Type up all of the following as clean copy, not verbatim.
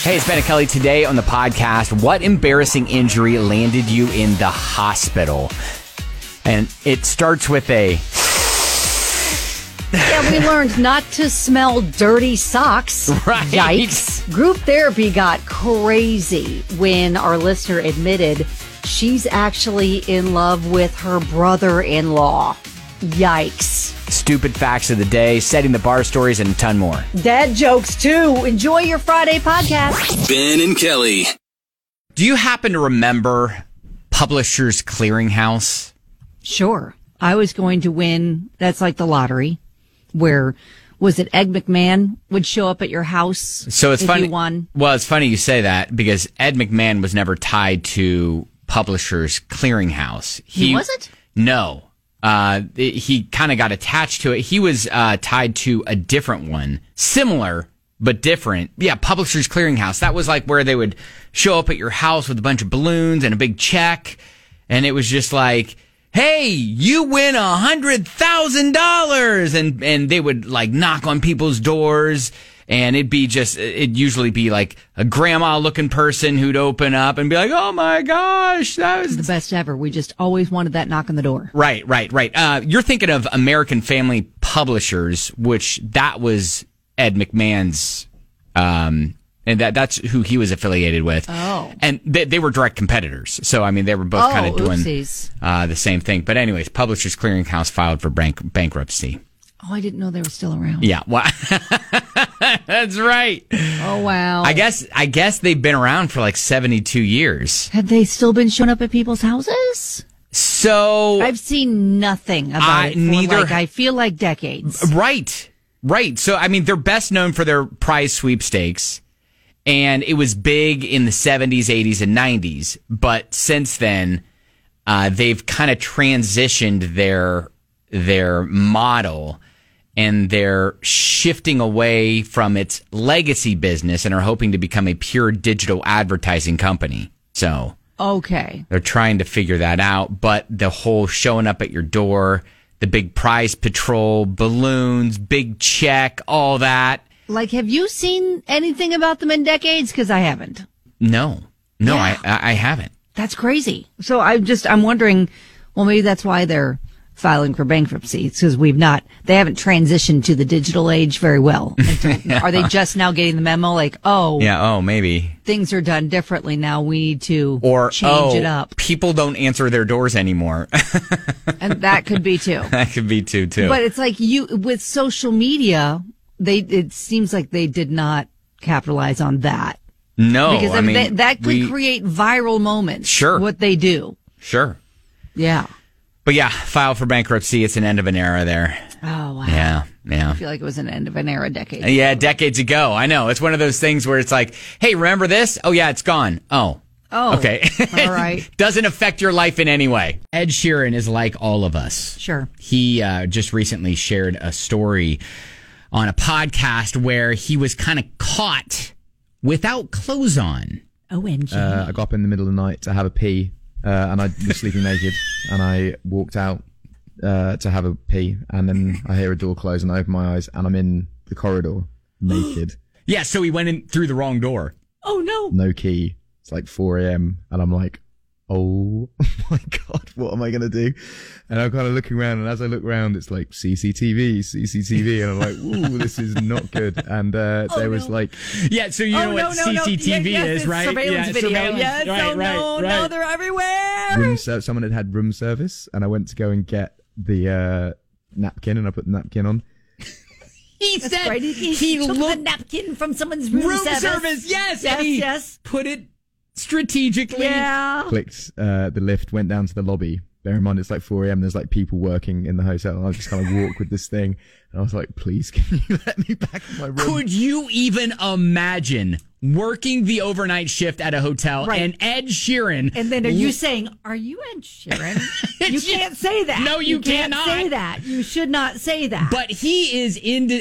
Hey, it's Ben and Kelly today on the podcast. What embarrassing injury landed you in the hospital? And it starts with a... Yeah, we learned not to smell dirty socks. Right. Yikes. Group therapy got crazy when our listener admitted she's actually in love with her brother-in-law. Yikes. Stupid facts of the day, setting the bar stories, and a ton more. Dad jokes, too. Enjoy your Friday podcast. Ben and Kelly. Do you happen to remember Publishers Clearinghouse? Sure. I was going to win. That's like the lottery. Where, was it Ed McMahon would show up at your house? So it's funny. You won? Well, it's funny you say that because Ed McMahon was never tied to Publishers Clearinghouse. He wasn't? No. He kind of got attached to it. He was tied to a different one, similar but different. Yeah, Publishers Clearinghouse. That was like where they would show up at your house with a bunch of balloons and a big check, and it was just like, hey, you win $100,000, and they would like knock on people's doors, and it'd usually be like a grandma looking person who'd open up and be like, oh my gosh, that was the best ever. We just always wanted that knock on the door. Right. You're thinking of American Family Publishers, which that was Ed McMahon's, and that's who he was affiliated with. Oh. And they were direct competitors. So, I mean, they were both kind of doing the same thing. But anyways, Publishers Clearinghouse filed for bankruptcy. Oh, I didn't know they were still around. Yeah. Well, that's right. Oh, wow. I guess they've been around for like 72 years. Have they still been showing up at people's houses? So I've seen nothing about it for I feel like decades. Right. So, I mean, they're best known for their prize sweepstakes. And it was big in the 70s, 80s, and 90s. But since then, they've kind of transitioned their model, and they're shifting away from its legacy business and are hoping to become a pure digital advertising company. So, okay, they're trying to figure that out. But the whole showing up at your door, the big prize patrol, balloons, big check, all that. Like, have you seen anything about them in decades? Because I haven't. No, Yeah. I haven't. That's crazy. So I'm wondering, well, maybe that's why they're filing for bankruptcy. It's because they haven't transitioned to the digital age very well. Are they just now getting the memo? Like, maybe things are done differently now. We need to change it up. People don't answer their doors anymore. And that could be too. That could be too. But it's like with social media, it seems like they did not capitalize on that. No, because that could create viral moments. Sure. What they do. Sure. Yeah. But yeah, file for bankruptcy. It's an end of an era there. Oh, wow. Yeah. I feel like it was an end of an era decades ago. Yeah, decades ago. I know. It's one of those things where it's like, hey, remember this? Oh, yeah, it's gone. Oh. Okay. All right. Doesn't affect your life in any way. Ed Sheeran is like all of us. Sure. He just recently shared a story on a podcast where he was kind of caught without clothes on. OMG. I got up in the middle of the night to have a pee, and I was sleeping naked, and I walked out to have a pee, and then I hear a door close, and I open my eyes, and I'm in the corridor, naked. Yeah, so he went in through the wrong door. Oh, no. No key. It's like 4 a.m., and I'm like, oh my God, what am I going to do? And I'm kind of looking around, and as I look around, it's like CCTV, and I'm like, ooh, this is not good. And there was like... Yeah, so you know what CCTV is, right? Surveillance video. Yes, No, they're everywhere. Someone had room service, and I went to go and get the napkin, and I put the napkin on. He said he took the napkin from someone's room service. Yes. Put it strategically. Yeah. Clicked the lift, went down to the lobby. Bear in mind, it's like 4 a.m. There's like people working in the hotel. And I just kind of walk with this thing. And I was like, please, can you let me back in my room? Could you even imagine working the overnight shift at a hotel and Ed Sheeran? And then are you saying, are you Ed Sheeran? You can't say that. No, you cannot say that. You should not say that. But he is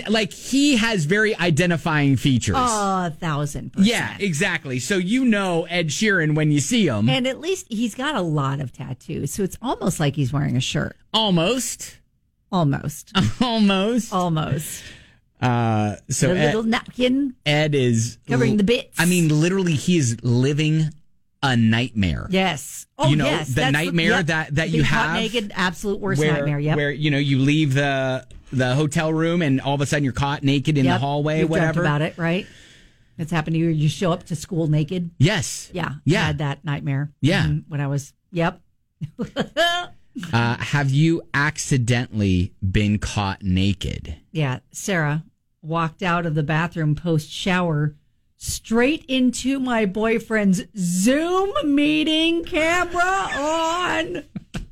he has very identifying features. 1,000%. Yeah, exactly. So you know Ed Sheeran when you see him. And at least he's got a lot of tattoos. So it's almost like he's wearing a shirt. Almost. So The little napkin Ed is covering the bits. I mean, literally, he is living a nightmare. Yes. Oh, You know, yes. the That's nightmare that being you caught have. naked, absolute worst where, nightmare. Yep. Where, you leave the hotel room and all of a sudden you're caught naked in the hallway, You've whatever. dreamt about it, right? It's happened to you. You show up to school naked. Yes. Yeah. Yeah. I had that nightmare. Yeah. When I was, yep. Have you accidentally been caught naked? Yeah. Sarah walked out of the bathroom post shower straight into my boyfriend's Zoom meeting, camera on.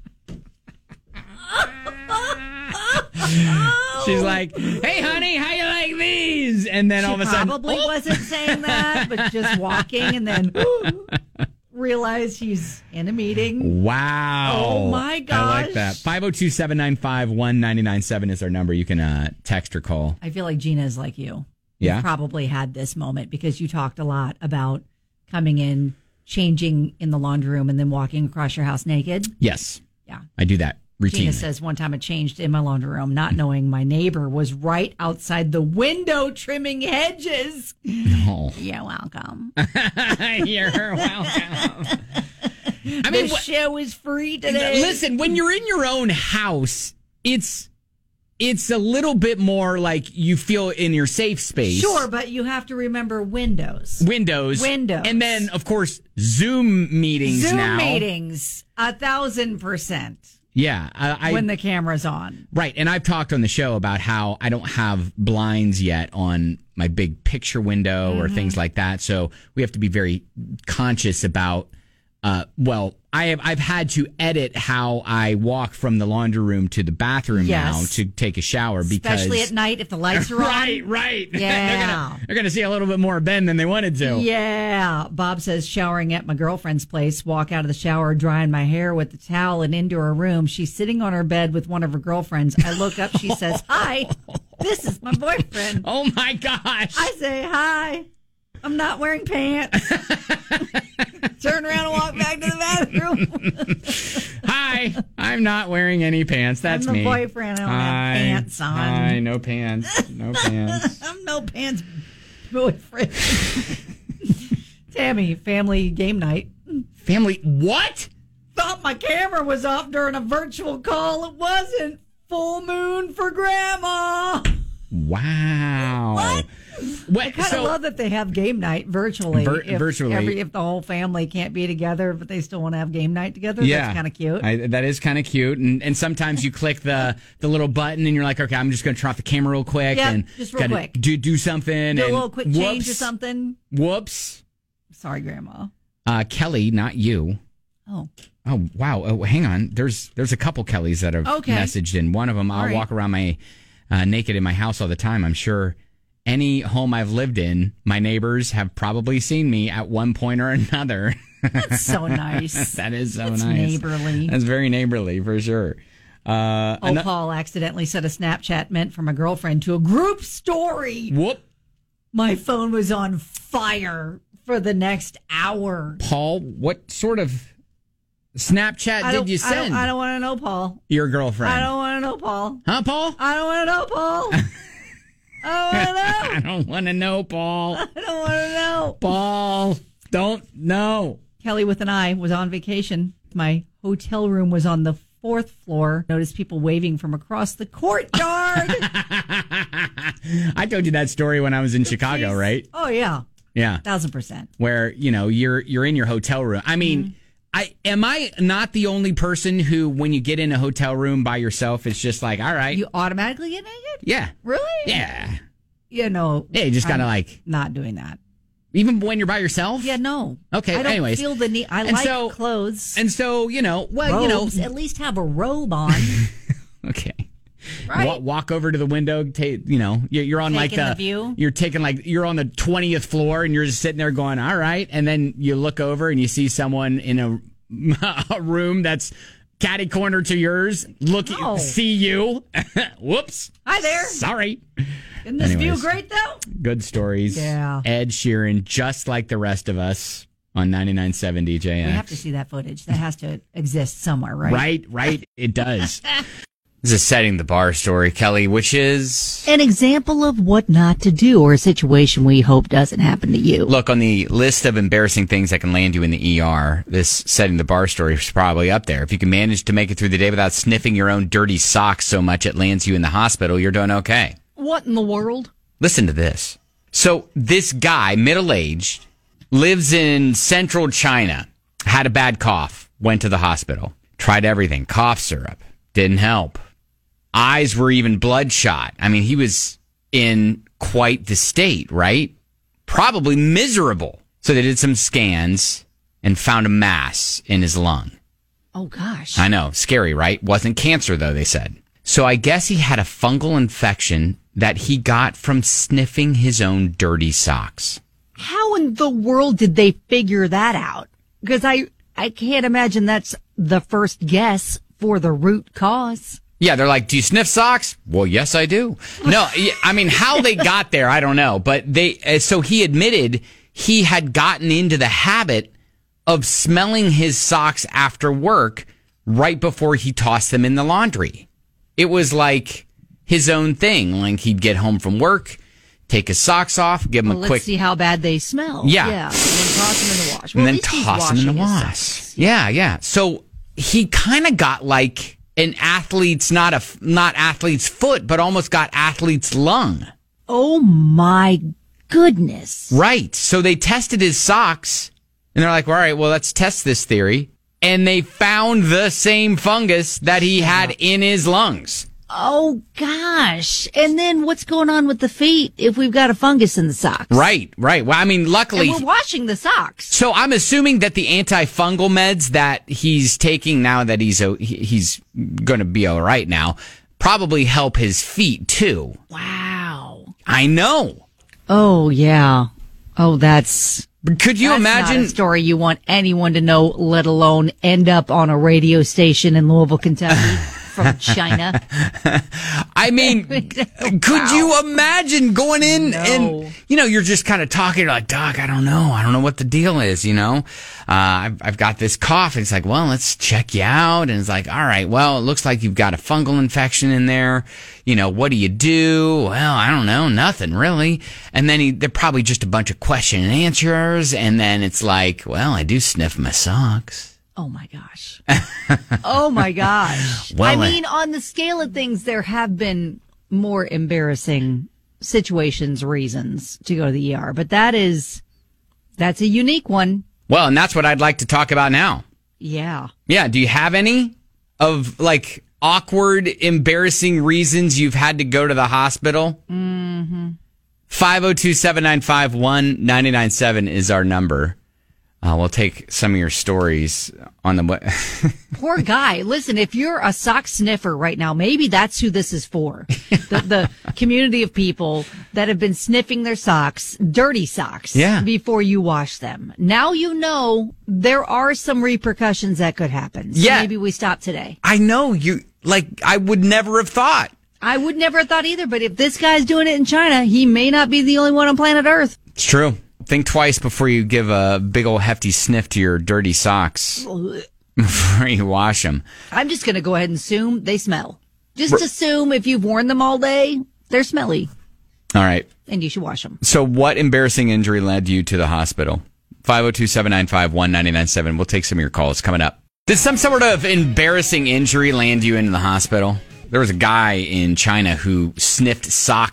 She's like, "Hey, honey, how you like these?" And then all of a sudden, probably wasn't saying that, but just walking and then realize he's in a meeting. wow. Oh, my gosh. I like that. 502-795-1997 is our number. You can text or call. I feel like Gina is like you. Yeah? You've probably had this moment because you talked a lot about coming in, changing in the laundry room, and then walking across your house naked. Yes. Yeah. I do that routinely. Gina says one time I changed in my laundry room, not knowing my neighbor was right outside the window trimming hedges. No. You're welcome. You're welcome. I mean, The show is free today. listen, when you're in your own house, it's a little bit more like you feel in your safe space. Sure, but you have to remember Windows. Windows. And then, of course, Zoom meetings Zoom now. meetings, 1,000%. Yeah. When the camera's on. Right. And I've talked on the show about how I don't have blinds yet on my big picture window or things like that. So we have to be very conscious about, I've had to edit how I walk from the laundry room to the bathroom now to take a shower because. Especially at night if the lights are on. Right. Yeah. they're gonna see a little bit more of Ben than they wanted to. Yeah. Bob says showering at my girlfriend's place, walk out of the shower, drying my hair with the towel and into her room. She's sitting on her bed with one of her girlfriends. I look up, she says, "Hi, this is my boyfriend." Oh my gosh. I say, "Hi, I'm not wearing pants." Turn around and walk back to the bathroom. Hi, I'm not wearing any pants. That's I'm the me. boyfriend. I don't have pants on. Hi, no pants. No pants. I'm no pants boyfriend. Tammy, family game night. Family, what? Thought my camera was off during a virtual call. It wasn't. Full moon for grandma. Wow. What? I kind of love that they have game night virtually. Virtually. If the whole family can't be together, but they still want to have game night together. Yeah. That's kind of cute. That is kind of cute. And sometimes you click the little button and you're like, okay, I'm just going to turn off the camera real quick. Yeah, and just real quick. Do something. Do a and little quick change or something. Whoops. Sorry, Grandma. Kelly, not you. Oh. Oh, wow. Oh, hang on. There's a couple Kellys that have messaged in. One of them, I'll walk around my naked in my house all the time. I'm sure any home I've lived in, my neighbors have probably seen me at one point or another. That's so nice. That is so That's nice. Neighborly. That's very neighborly for sure. Paul accidentally sent a Snapchat meant for my girlfriend to a group story. Whoop. My phone was on fire for the next hour. Paul, what sort of Snapchat did you send? I don't want to know, Paul. Your girlfriend. I don't want to know, Paul. Huh, Paul? I don't want to know, Paul. I don't want to know. I don't want to know, Paul. I don't want to know. Paul, don't know. Kelly with an I was on vacation. My hotel room was on the 4th floor. Noticed people waving from across the courtyard. I told you that story when I was in Chicago, right? Oh, yeah. Yeah. 1,000%. Where, you're in your hotel room. I mean, am I not the only person who, when you get in a hotel room by yourself, it's just like, all right. You automatically get naked? Yeah. Really? Yeah. Yeah, no. Yeah, you just gotta like. Not doing that. Even when you're by yourself? Yeah, no. Okay, I don't anyways. feel the need. I like clothes. And so, robes, at least have a robe on. Okay. Right. Walk over to the window. You're on Taking the view. You're on the 20th floor and you're just sitting there going, all right. And then you look over and you see someone in a room that's catty corner to yours. See you. Whoops. Hi there. Sorry. Isn't this view great though? Good stories. Yeah. Ed Sheeran, just like the rest of us on 99.7 DJX. We have to see that footage. That has to exist somewhere, right? Right. It does. This is setting the bar story, Kelly, which is... An example of what not to do, or a situation we hope doesn't happen to you. Look, on the list of embarrassing things that can land you in the ER, this setting the bar story is probably up there. If you can manage to make it through the day without sniffing your own dirty socks so much it lands you in the hospital, you're doing okay. What in the world? Listen to this. So this guy, middle-aged, lives in central China, had a bad cough, went to the hospital, tried everything, cough syrup, didn't help. Eyes were even bloodshot. I mean, he was in quite the state, right? Probably miserable. So they did some scans and found a mass in his lung. Oh, gosh. I know. Scary, right? Wasn't cancer, though, they said. So I guess he had a fungal infection that he got from sniffing his own dirty socks. How in the world did they figure that out? Because I can't imagine that's the first guess for the root cause. Yeah, they're like, do you sniff socks? Well, yes, I do. No, I mean, how they got there, I don't know. But so he admitted he had gotten into the habit of smelling his socks after work right before he tossed them in the laundry. It was like his own thing. Like he'd get home from work, take his socks off, give them a quick... Let's see how bad they smell. Yeah. And then toss them in the wash. And then toss them in the wash. Yeah. So he kind of got like... an athlete's not athlete's foot, but almost got athlete's lung. Oh my goodness. Right. So they tested his socks and they're like, all right, well, let's test this theory. And they found the same fungus that he had in his lungs. Oh gosh. And then what's going on with the feet if we've got a fungus in the socks? Right. Well, I mean, luckily. And we're washing the socks. So I'm assuming that the antifungal meds that he's taking now that he's going to be all right now probably help his feet too. Wow. I know. Oh yeah. Oh, Could you imagine? Not a story you want anyone to know, let alone end up on a radio station in Louisville, Kentucky. From China. I mean, could you imagine going in and, you're just kind of talking, you're like, Doc, I don't know what the deal is, I've got this cough. And it's like, well, let's check you out. And it's like, all right, well, it looks like you've got a fungal infection in there. What do you do? Well, I don't know, nothing really. And then they're probably just a bunch of question and answers. And then it's like, well, I do sniff my socks. Oh my gosh. Oh my gosh. Well, I mean, on the scale of things, there have been more embarrassing situations, reasons to go to the ER, but that's a unique one. Well, and that's what I'd like to talk about now. Yeah. Yeah. Do you have any of like awkward, embarrassing reasons you've had to go to the hospital? Mm-hmm. 502-795-1997 is our number. We'll take some of your stories on the... Poor guy. Listen, if you're a sock sniffer right now, maybe that's who this is for. The community of people that have been sniffing their socks, dirty socks, before you wash them. Now you know there are some repercussions that could happen. So maybe we stop today. I know. I would never have thought. I would never have thought either, but if this guy's doing it in China, he may not be the only one on planet Earth. It's true. Think twice before you give a big old hefty sniff to your dirty socks before you wash them. I'm just going to go ahead and assume they smell. Just assume if you've worn them all day, they're smelly. All right. And you should wash them. So what embarrassing injury led you to the hospital? 502-795-1997. We'll take some of your calls coming up. Did some sort of embarrassing injury land you into the hospital? There was a guy in China who sniffed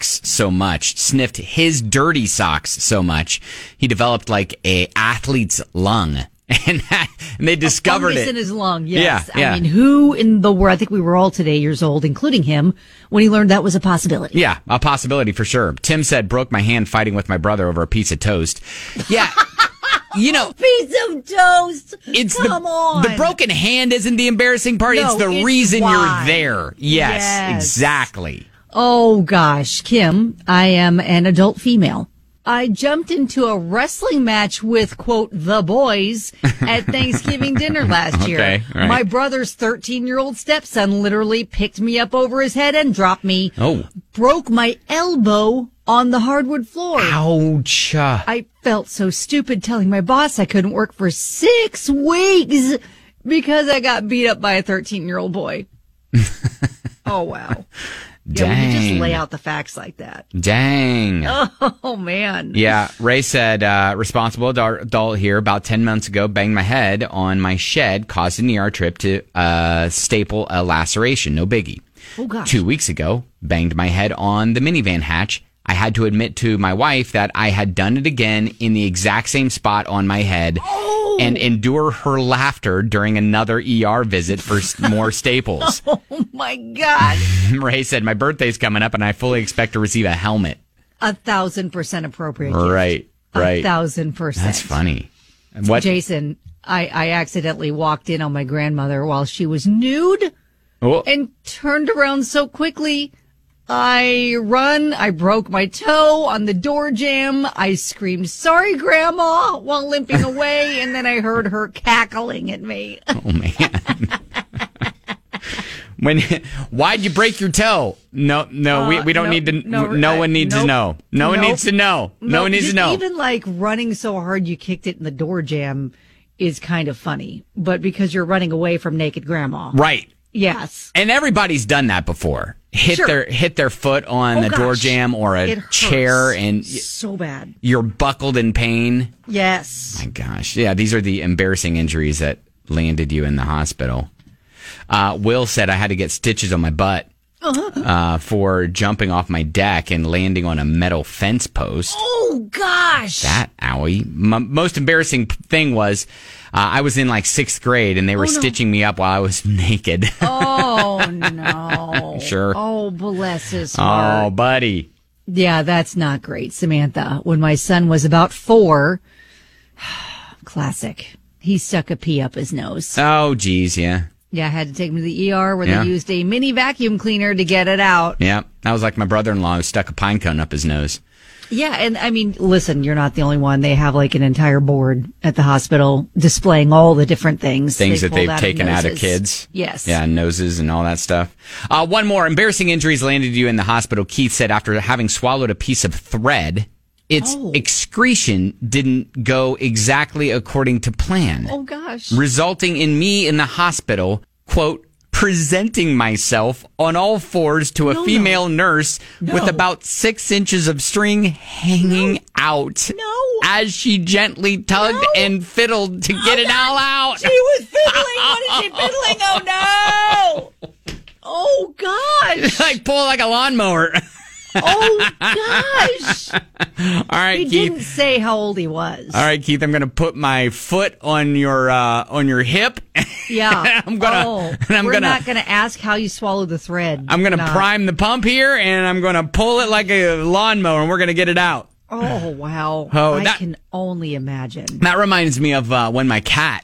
his dirty socks so much, he developed like a athlete's lung. And they discovered it. In his lung, yes. Yeah. I mean, who in the world, I think we were all today years old, including him, when he learned that was a possibility. Yeah, a possibility for sure. Tim said, broke my hand fighting with my brother over a piece of toast. Yeah. Piece of toast. Come on. The broken hand isn't the embarrassing part. No, it's the reason you're there. Yes, exactly. Oh, gosh. Kim, I am an adult female. I jumped into a wrestling match with, quote, the boys at Thanksgiving dinner last year. Right. My brother's 13-year-old stepson literally picked me up over his head and dropped me. Oh. Broke my elbow on the hardwood floor. Ouch. I felt so stupid telling my boss I couldn't work for 6 weeks because I got beat up by a 13-year-old boy. Oh, wow. Dang. Yeah, when you just lay out the facts like that. Dang. Oh, man. Yeah, Ray said, responsible adult here, about 10 months ago, banged my head on my shed, caused an ER trip to staple a laceration. No biggie. Oh, gosh. 2 weeks ago, banged my head on the minivan hatch. I had to admit to my wife that I had done it again in the exact same spot on my head and endure her laughter during another ER visit for more staples. Oh, my God. Ray said, my birthday's coming up and I fully expect to receive a helmet. 1,000% appropriate. Right. 1,000%. That's funny. What? Jason, I accidentally walked in on my grandmother while she was nude Oh. and turned around so quickly. I broke my toe on the door jamb. I screamed, sorry, Grandma, while limping away. And then I heard her cackling at me. Oh, man. Why'd you break your toe? No, we don't need to. No one needs to know. No one needs to know. No one needs to know. Even like running so hard you kicked it in the door jamb is kind of funny, but because you're running away from naked grandma, Right. Yes, And everybody's done that before. Hit their foot on the door jamb or a chair, and so bad. You're buckled in pain. Yes. My gosh. Yeah, these are the embarrassing injuries that landed you in the hospital. Will said I had to get stitches on my butt for jumping off my deck and landing on a metal fence post. Oh, gosh. That owie. Most embarrassing thing was I was in like 6th grade and they were stitching me up while I was naked. Oh, no. Sure. Oh, bless his heart. Oh, buddy. Yeah, that's not great, Samantha. When my son was about 4, classic, he stuck a pea up his nose. Oh, geez, yeah. Yeah, I had to take him to the ER where they used a mini vacuum cleaner to get it out. Yeah, that was like my brother-in-law who stuck a pine cone up his nose. Yeah, and I mean, listen, you're not the only one. They have like an entire board at the hospital displaying all the different things that they've taken out of kids. Yes. Yeah, noses and all that stuff. One more. Embarrassing injuries landed you in the hospital. Keith said after having swallowed a piece of thread, its excretion didn't go exactly according to plan. Oh, gosh. Resulting in me in the hospital, quote, presenting myself on all fours to a female nurse with about 6 inches of string hanging out as she gently tugged and fiddled to get it all out. She was fiddling. What is she fiddling? Oh, no. Oh, gosh. Like pull like a lawnmower. Oh, gosh. All right, he Keith. Didn't say how old he was. All right, Keith, I'm going to put my foot on your hip. Yeah. We're not going to ask how you swallow the thread. I'm going to prime the pump here, and I'm going to pull it like a lawnmower, and we're going to get it out. Oh, wow. I can only imagine. That reminds me of when my cat,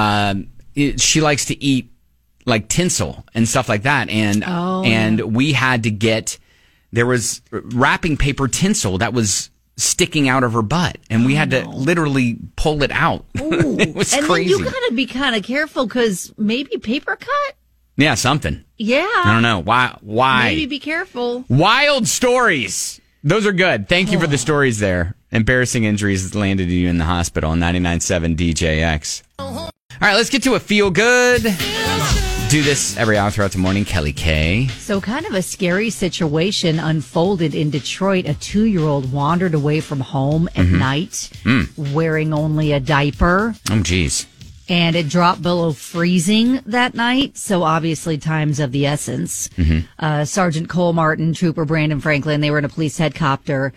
she likes to eat like tinsel and stuff like that. And we had to get, there was wrapping paper tinsel that was sticking out of her butt, and we had to literally pull it out. It was and crazy. And then you got to be kind of careful because maybe paper cut? Yeah, something. Yeah. I don't know. Why? Maybe be careful. Wild stories. Those are good. Thank you for the stories there. Embarrassing injuries that landed you in the hospital on 99.7 DJX. All right, let's get to a feel good. Do this every hour throughout the morning. Kelly K. So kind of a scary situation unfolded in Detroit. A 2-year-old wandered away from home at night wearing only a diaper. Oh, geez. And it dropped below freezing that night. So obviously time's of the essence. Sergeant Cole Martin, Trooper Brandon Franklin, they were in a police helicopter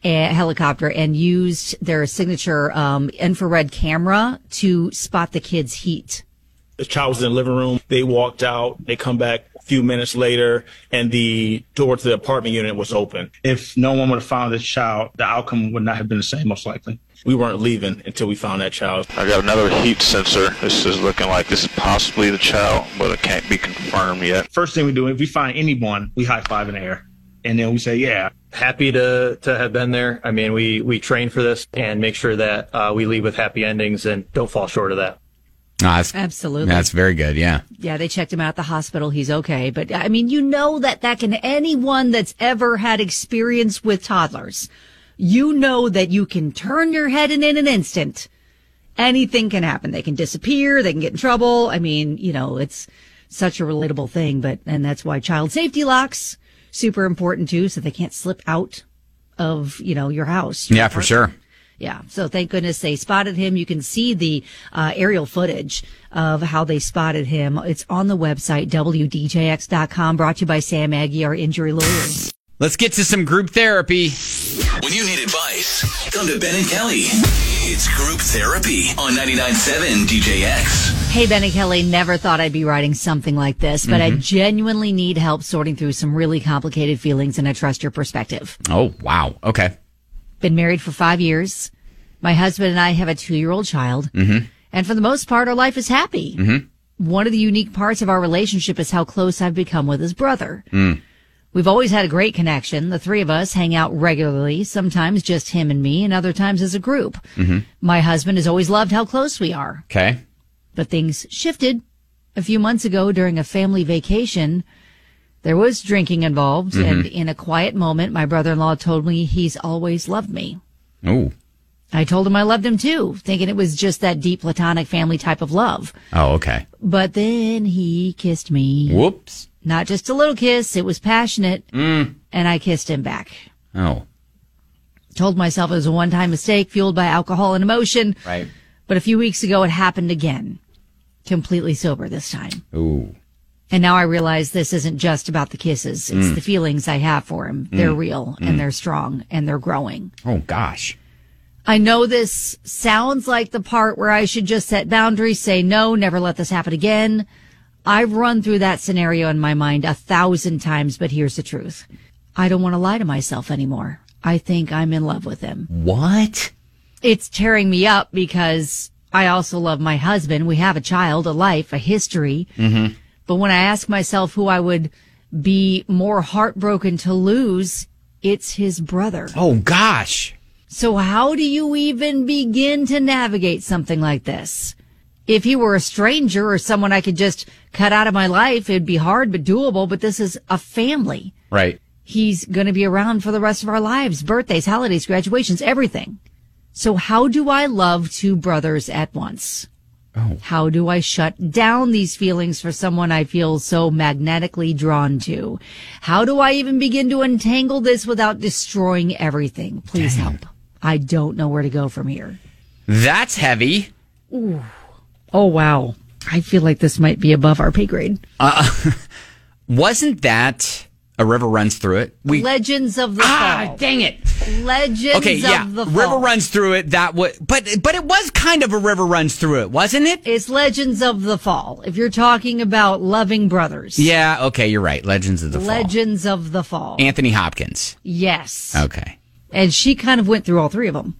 and used their signature infrared camera to spot the kid's heat. The child was in the living room. They walked out. They come back a few minutes later, and the door to the apartment unit was open. If no one would have found this child, the outcome would not have been the same, most likely. We weren't leaving until we found that child. I got another heat sensor. This is looking like this is possibly the child, but it can't be confirmed yet. First thing we do, if we find anyone, we high five in the air. And then we say, yeah. Happy to have been there. I mean, we train for this and make sure that we leave with happy endings and don't fall short of that. Absolutely. That's very good, yeah. Yeah, they checked him out at the hospital. He's okay. But, I mean, you know that can anyone that's ever had experience with toddlers, you know that you can turn your head in an instant. Anything can happen. They can disappear. They can get in trouble. I mean, you know, such a relatable thing, and that's why child safety locks, super important too, so they can't slip out of, your house. Yeah, for sure. Yeah. So thank goodness they spotted him. You can see the aerial footage of how they spotted him. It's on the website, WDJX.com, brought to you by Sam Aggie, our injury lawyer. Let's get to some group therapy. When you need advice, come to Ben and Kelly. It's group therapy on 99.7 DJX. Hey, Ben and Kelly, never thought I'd be writing something like this, but I genuinely need help sorting through some really complicated feelings, and I trust your perspective. Oh, wow. Okay. Been married for 5 years. My husband and I have a 2-year-old child. And for the most part, our life is happy. One of the unique parts of our relationship is how close I've become with his brother. We've always had a great connection. The three of us hang out regularly, sometimes just him and me, and other times as a group. My husband has always loved how close we are. Okay. But things shifted. A few months ago during a family vacation, there was drinking involved, and in a quiet moment, my brother-in-law told me he's always loved me. Oh. I told him I loved him too, thinking it was just that deep platonic family type of love. Oh, okay. But then he kissed me. Whoops. Not just a little kiss, it was passionate, and I kissed him back. Oh. Told myself it was a one-time mistake fueled by alcohol and emotion. Right. But a few weeks ago, it happened again. Completely sober this time. Ooh. And now I realize this isn't just about the kisses. It's the feelings I have for him. They're real, and they're strong, and they're growing. Oh, gosh. I know this sounds like the part where I should just set boundaries, say no, never let this happen again. I've run through that scenario in my mind 1,000 times, but here's the truth. I don't want to lie to myself anymore. I think I'm in love with him. What? It's tearing me up because I also love my husband. We have a child, a life, a history. But when I ask myself who I would be more heartbroken to lose, it's his brother. Oh, gosh. So how do you even begin to navigate something like this? If he were a stranger or someone I could just cut out of my life, it'd be hard but doable. But this is a family. Right. He's going to be around for the rest of our lives, birthdays, holidays, graduations, everything. So how do I love two brothers at once? Oh. How do I shut down these feelings for someone I feel so magnetically drawn to? How do I even begin to untangle this without destroying everything? Please help. I don't know where to go from here. That's heavy. Ooh. Oh, wow. I feel like this might be above our pay grade. Wasn't that A River Runs Through It? Legends of the Fall. Dang it. Legends of the Fall. River Runs Through It. But it was kind of A River Runs Through It, wasn't it? It's Legends of the Fall. If you're talking about loving brothers. Yeah, okay, you're right. Legends of the Fall. Legends of the Fall. Anthony Hopkins. Yes. Okay. And she kind of went through all three of them.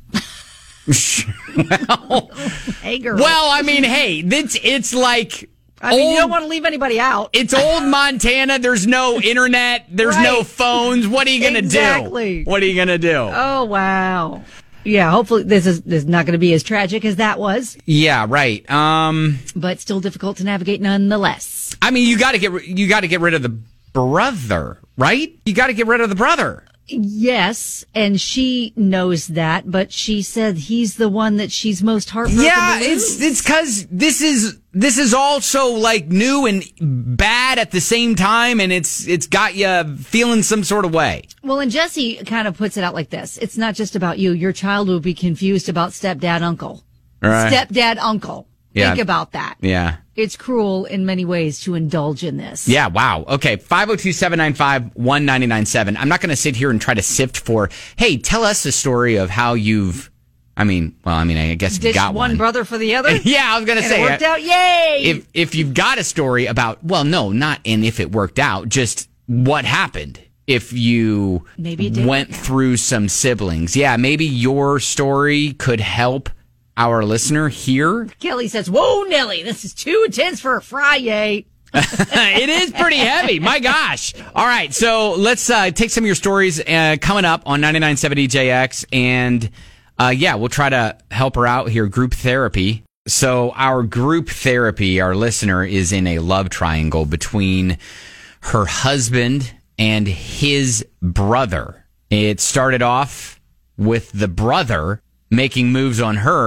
Well, hey, girl. Well, I mean, hey, it's like... you don't want to leave anybody out. It's old Montana. There's no internet. There's no phones. What are you going to do? What are you going to do? Oh, wow. Yeah, hopefully this is not going to be as tragic as that was. Yeah, right. But still difficult to navigate nonetheless. I mean, you got to get rid of the brother, right? You got to get rid of the brother. Yes, and she knows that, but she said he's the one that she's most heartbroken. Yeah, it's because this is also like new and bad at the same time, and it's got you feeling some sort of way. Well, and Jesse kind of puts it out like this: it's not just about you. Your child will be confused about stepdad, uncle, right. Stepdad, uncle. Yeah. Think about that. Yeah. It's cruel in many ways to indulge in this. Yeah, wow. Okay, 502-795-1997. I'm not going to sit here and try to sift for, hey, tell us a story of how you've, I guess you got one brother for the other? Yeah, I was going to say. It worked out, yay! If you've got a story about, well, no, not in if it worked out, just what happened. If you maybe it did went through some siblings. Yeah, maybe your story could help our listener here. Kelly says, whoa, Nelly, this is too intense for a Friday. It is pretty heavy. My gosh. All right. So let's take some of your stories coming up on 99.7 DJX. And we'll try to help her out here. Group therapy. So our group therapy, our listener is in a love triangle between her husband and his brother. It started off with the brother making moves on her,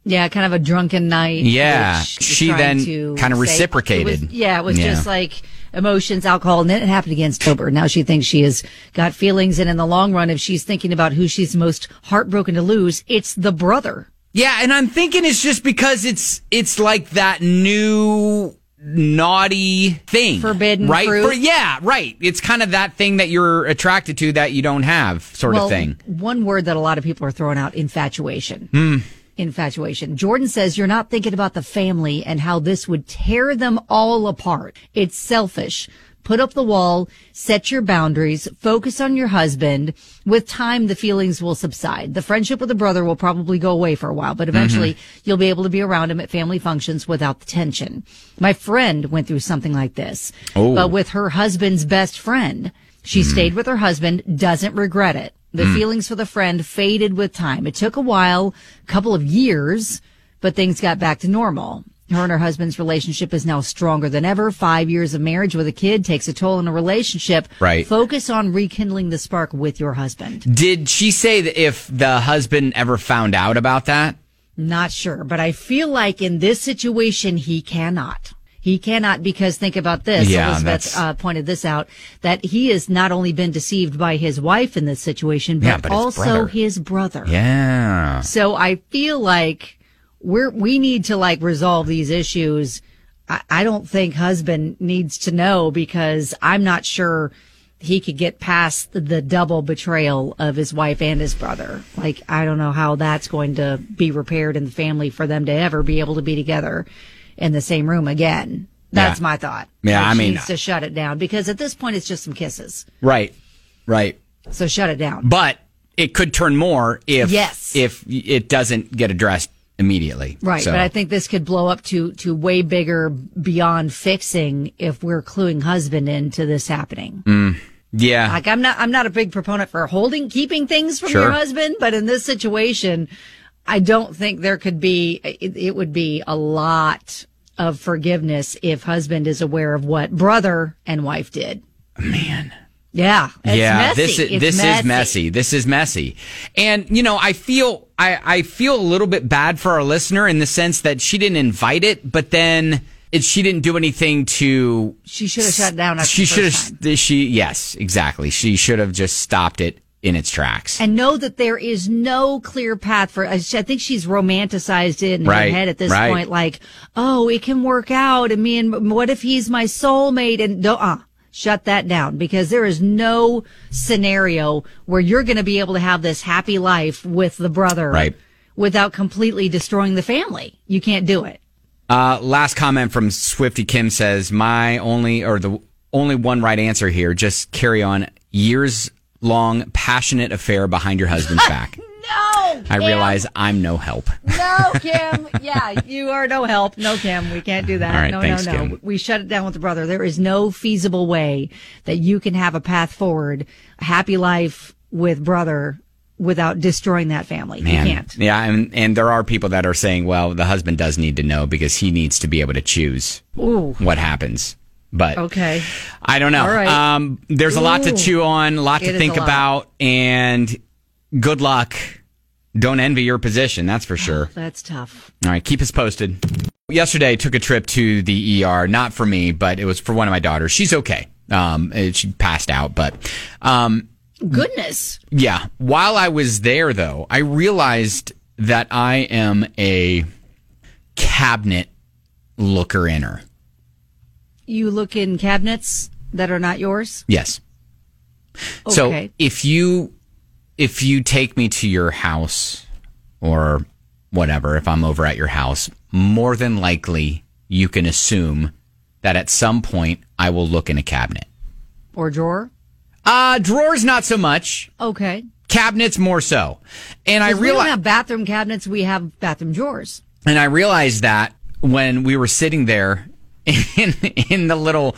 Yeah, kind of a drunken night. Yeah. which was She trying then to kind of say- reciprocated. It was just like emotions, alcohol, and then it happened again sober. Now she thinks she has got feelings, and in the long run, if she's thinking about who she's most heartbroken to lose, it's the brother. Yeah, and I'm thinking it's just because it's like that new naughty thing. Forbidden right? fruit. Right. It's kind of that thing that you're attracted to that you don't have sort of thing. One word that a lot of people are throwing out, infatuation. Infatuation. Jordan says you're not thinking about the family and how this would tear them all apart. It's selfish. Put up the wall, set your boundaries, focus on your husband. With time, the feelings will subside. The friendship with the brother will probably go away for a while, but eventually you'll be able to be around him at family functions without the tension. My friend went through something like this, but with her husband's best friend. She stayed with her husband, doesn't regret it. The feelings for the friend faded with time. It took a while, a couple of years, but things got back to normal. Her and her husband's relationship is now stronger than ever. 5 years of marriage with a kid takes a toll on a relationship. Right. Focus on rekindling the spark with your husband. Did she say that if the husband ever found out about that? Not sure, but I feel like in this situation, he cannot. He cannot, because think about this. Yeah, Elizabeth pointed this out, that he has not only been deceived by his wife in this situation, but his also brother. his brother. Yeah. So I feel like we need to like resolve these issues. I don't think husband needs to know, because I'm not sure he could get past the double betrayal of his wife and his brother. Like, I don't know how that's going to be repaired in the family for them to ever be able to be together in the same room again. That's my thought. Yeah, Like, I she mean, needs to shut it down, because at this point it's just some kisses. Right. So shut it down. But it could turn more if Yes. if it doesn't get addressed immediately. Right, So- but I think this could blow up to way bigger, beyond fixing, if we're cluing husband into this happening. yeah. Like, I'm not a big proponent for keeping things from Sure. your husband, but in this situation, I don't think there could be. It would be a lot of forgiveness if husband is aware of what brother and wife did. Man. Yeah, it's messy. This is messy. This is messy. And I feel a little bit bad for our listener in the sense that she didn't invite it, but then she didn't do anything to. She should have shut down. She should have. Yes, exactly. She should have just stopped it in its tracks. And know that there is no clear path for. I think she's romanticized it in her head at this point. Like, oh, it can work out. I mean, what if he's my soulmate? And don't. Shut that down, because there is no scenario where you're going to be able to have this happy life with the brother without completely destroying the family. You can't do it. Last comment from Swifty Kim says, the only one right answer here, just carry on. Years long passionate affair behind your husband's back. No, I realize I'm no help. No, Kim. Yeah, you are no help. No, Kim. We can't do that. All right, no, thanks, no. Kim. We shut it down with the brother. There is no feasible way that you can have a path forward, a happy life with brother, without destroying that family. Man. You can't. Yeah, and there are people that are saying, well, the husband does need to know because he needs to be able to choose what happens. But okay, I don't know. All right. There's a lot to chew on, a lot to think about, and good luck. Don't envy your position, that's for sure. That's tough. All right, keep us posted. Yesterday, I took a trip to the ER, not for me, but it was for one of my daughters. She's okay. She passed out, but goodness. Yeah. While I was there, though, I realized that I am a cabinet looker-inner. You look in cabinets that are not yours? Yes. Okay. So if you take me to your house or whatever, if I'm over at your house, more than likely you can assume that at some point I will look in a cabinet. Or drawer? Drawers not so much. Okay. Cabinets more so. And I We don't realize have bathroom cabinets, we have bathroom drawers. And I realized that when we were sitting there in the little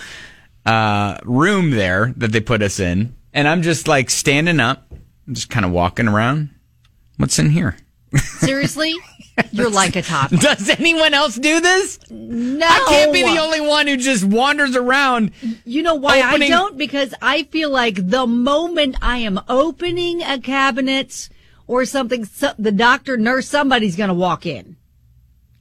room there that they put us in, and I'm just like standing up, I'm just kind of walking around. What's in here? Seriously? You're like a toddler. Does anyone else do this? No. I can't be the only one who just wanders around. You know why opening... I don't? Because I feel like the moment I am opening a cabinet or something, the doctor, nurse, somebody's going to walk in.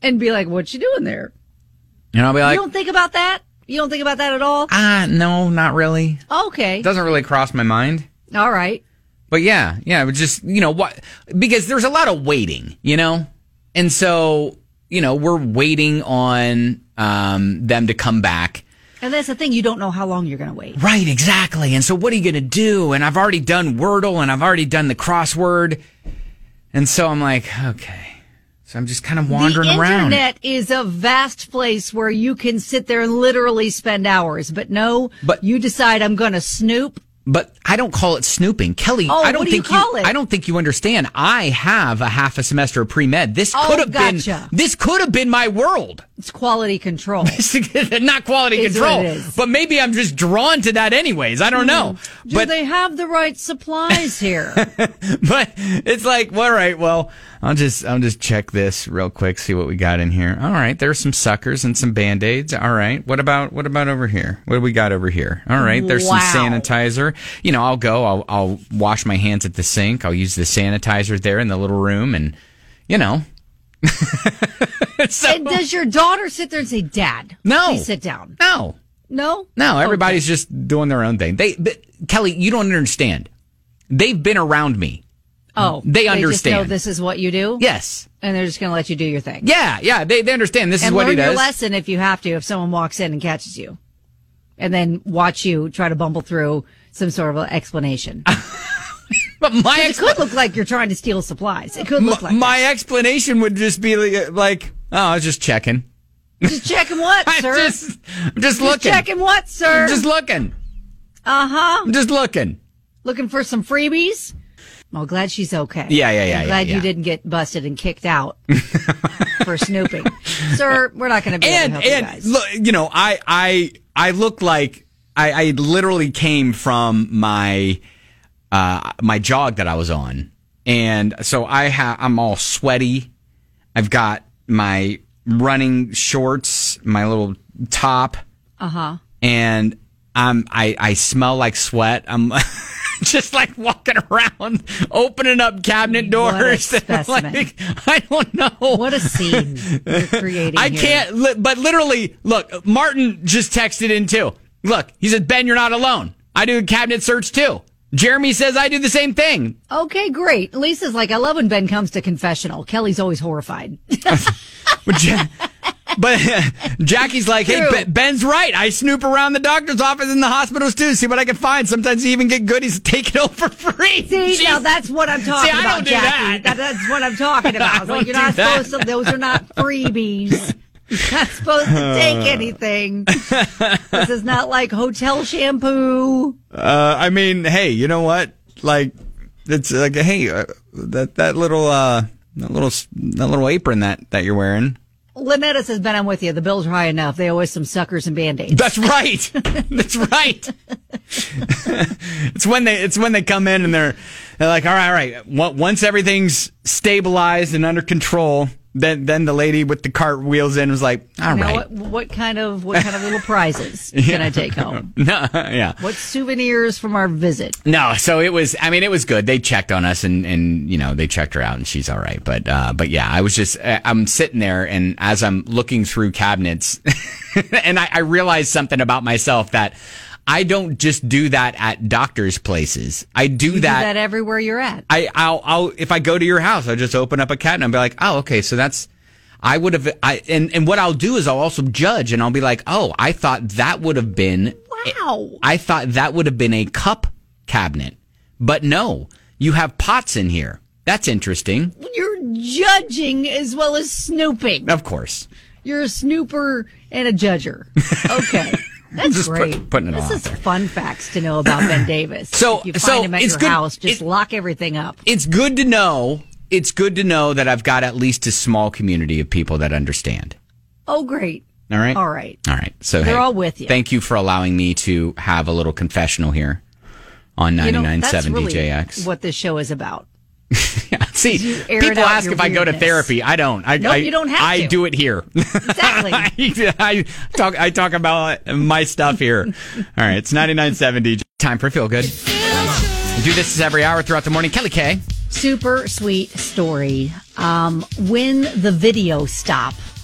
and be like, what you doing there? And I'll be like, You don't think about that? You don't think about that at all? no, not really. Okay. It doesn't really cross my mind. All right. But yeah, it would just, what, because there's a lot of waiting, and so, we're waiting on them to come back. And that's the thing. You don't know how long you're going to wait. Right, exactly. And so what are you going to do? And I've already done Wordle and I've already done the crossword. And so I'm like, okay. So I'm just kind of wandering around. The internet is a vast place where you can sit there and literally spend hours. But you decide I'm going to snoop. But I don't call it snooping. Kelly, Oh, I don't what do think you call it? I don't think you understand. I have a half a semester of pre-med. This could have gotcha. been my world. It's quality control. Not quality Is control. what it is. But maybe I'm just drawn to that anyways. I don't know. Do they have the right supplies here? But it's like, all right, well, I'll just check this real quick, see what we got in here. All right, there's some suckers and some Band-Aids. All right, what about over here? What do we got over here? All right, there's some sanitizer. I'll wash my hands at the sink. I'll use the sanitizer there in the little room, and So, and does your daughter sit there and say, Dad, no, please sit down? No, everybody's just doing their own thing. But Kelly, you don't understand. They've been around me. Oh, they understand. Just know understand. this is what you do? Yes. And they're just going to let you do your thing. Yeah, they understand this is what he does. And learn your lesson if you have to, if someone walks in and catches you. And then watch you try to bumble through some sort of explanation. But it could look like you're trying to steal supplies. It could look like my explanation would just be like, oh, I was just checking. Just checking what, sir? I'm just looking. Checking what, sir? I'm just looking. Uh-huh. I'm just looking. Looking for some freebies? Well, glad she's okay. Yeah. I'm glad you didn't get busted and kicked out for snooping. Sir, we're not going to be able to help you guys. Look, I look like I literally came from my jog that I was on. And so I'm all sweaty. I've got my running shorts, my little top. Uh-huh. And I smell like sweat. I'm just like walking around, opening up cabinet doors. What a specimen. Like, I don't know. What a scene you're creating I here. can't, but literally, look, Martin just texted in too. Look, he said, Ben, you're not alone. I do a cabinet search too. Jeremy says I do the same thing. Okay, great. Lisa's like, I love when Ben comes to confessional. Kelly's always horrified. But Jackie's like, hey, Ben's right. I snoop around the doctor's office and the hospitals too, see what I can find. Sometimes you even get goodies taken home for free. See, now that's what I'm talking about, I don't do Jackie. that. That's what I'm talking about. Like, you're not supposed to, those are not freebies. You're not supposed to take anything. This is not like hotel shampoo. I mean, hey, you know what? Like, it's like, hey, that little apron that you're wearing. Lynetta says, Ben, I'm with you. The bills are high enough. They owe us some suckers and Band-Aids. That's right. That's right. It's when they come in and they're like, all right. Once everything's stabilized and under control, then the lady with the cart wheels in was like, all right. What kind of little prizes can I take home? No, yeah. What souvenirs from our visit? No, so it was good. They checked on us and they checked her out and she's all right. But yeah, I'm sitting there and as I'm looking through cabinets and I realized something about myself that I don't just do that at doctors' places. I do that everywhere you're at. I'll if I go to your house, I'll just open up a cabinet and be like, oh, okay, so that's and what I'll do is I'll also judge and I'll be like, oh, I thought that would have been I thought that would have been a cup cabinet. But no, you have pots in here. That's interesting. You're judging as well as snooping. Of course. You're a snooper and a judger. Okay. That's just great. Putting it this all is out there. Fun facts to know about Ben Davis. So if you find him at your good. house, just lock everything up. It's good to know. It's good to know that I've got at least a small community of people that understand. Oh, great. All right. All right. All right. So they're all with you. Thank you for allowing me to have a little confessional here on 99.7 that's really DJX. what this show is about. Yeah. See, people ask if I go to therapy. I don't. You don't have to. I do it here. Exactly. I talk about my stuff here. All right. It's 99.7 DJ. Time for Feel Good. We do this every hour throughout the morning. Kelly K. Super sweet story. When the video stop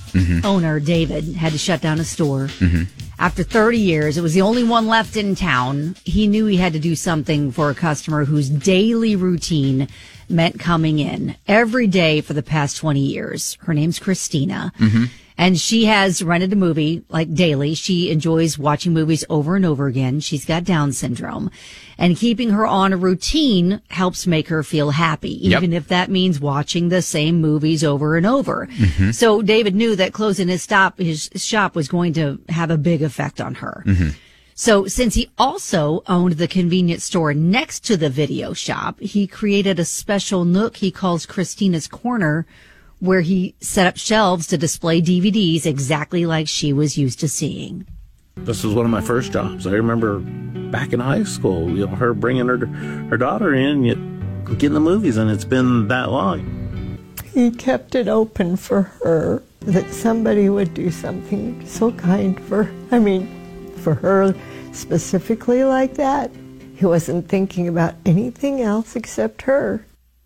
owner, David, had to shut down a store. After 30 years, it was the only one left in town. He knew he had to do something for a customer whose daily routine meant coming in every day for the past 20 years. Her name's Christina. And she has rented a movie like daily. She enjoys watching movies over and over again. She's got Down syndrome. And keeping her on a routine helps make her feel happy, even if that means watching the same movies over and over. So David knew that closing his shop was going to have a big effect on her. So since he also owned the convenience store next to the video shop, he created a special nook he calls Christina's Corner, where he set up shelves to display DVDs exactly like she was used to seeing. This was one of my first jobs. I remember back in high school, her bringing her daughter in, getting the movies, and it's been that long. He kept it open for her, that somebody would do something so kind for her specifically like that. He wasn't thinking about anything else except her.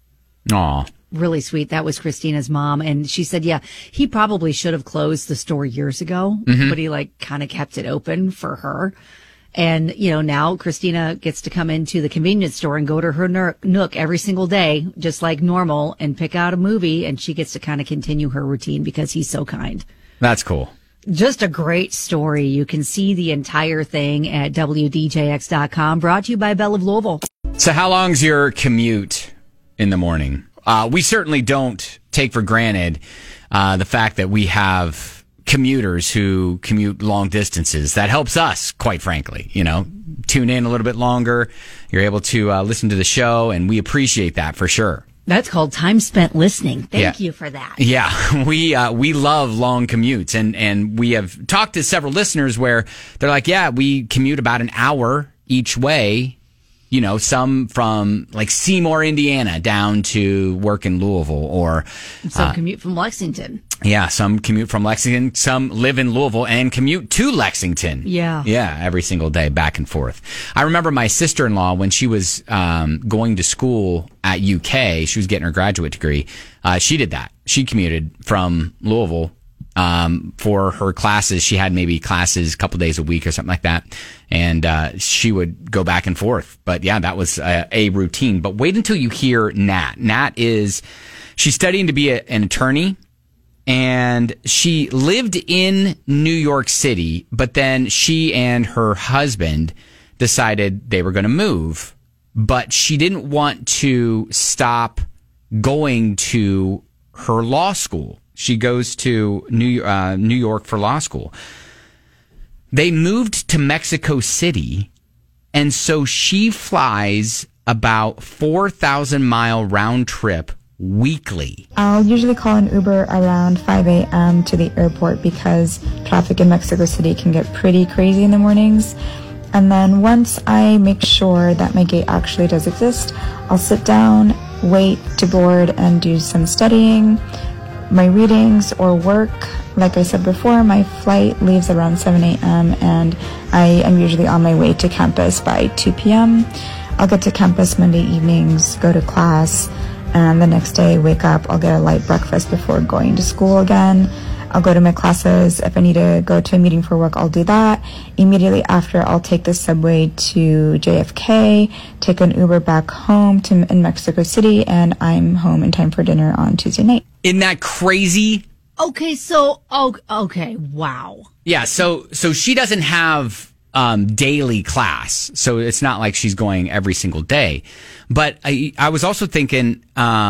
Aw. Really sweet. That was Christina's mom. And she said, he probably should have closed the store years ago, but he kind of kept it open for her. And, now Christina gets to come into the convenience store and go to her nook every single day, just like normal, and pick out a movie. And she gets to kind of continue her routine because he's so kind. That's cool. Just a great story. You can see the entire thing at WDJX.com. Brought to you by Bell of Louisville. So how long's your commute in the morning? We certainly don't take for granted the fact that we have commuters who commute long distances. That helps us, quite frankly. Tune in a little bit longer. You're able to listen to the show, and we appreciate that for sure. That's called time spent listening. Thank you for that. Yeah, we love long commutes, and we have talked to several listeners where they're like, we commute about an hour each way. Some from like Seymour, Indiana, down to work in Louisville, or some commute from Lexington. Yeah, some commute from Lexington. Some live in Louisville and commute to Lexington. Yeah, every single day, back and forth. I remember my sister-in-law when she was going to school at UK. She was getting her graduate degree. She did that. She commuted from Louisville. For her classes. She had maybe classes a couple days a week or something like that. And, she would go back and forth. But that was a routine. But wait until you hear Nat. She's studying to be an attorney, and she lived in New York City, but then she and her husband decided they were going to move, but she didn't want to stop going to her law school. She goes to New York for law school. They moved to Mexico City, and so she flies about 4,000-mile round trip weekly. I'll usually call an Uber around 5 a.m. to the airport because traffic in Mexico City can get pretty crazy in the mornings. And then once I make sure that my gate actually does exist, I'll sit down, wait to board, and do some studying, my readings or work. Like I said before, my flight leaves around 7 a.m. and I am usually on my way to campus by 2 p.m. I'll get to campus Monday evenings, go to class, and the next day wake up, I'll get a light breakfast before going to school again. I'll go to my classes. If I need to go to a meeting for work, I'll do that. Immediately after, I'll take the subway to JFK, take an Uber back home in Mexico City, and I'm home in time for dinner on Tuesday night. Isn't that crazy? Okay, wow. Yeah, so she doesn't have daily class, so it's not like she's going every single day. But I was also thinking,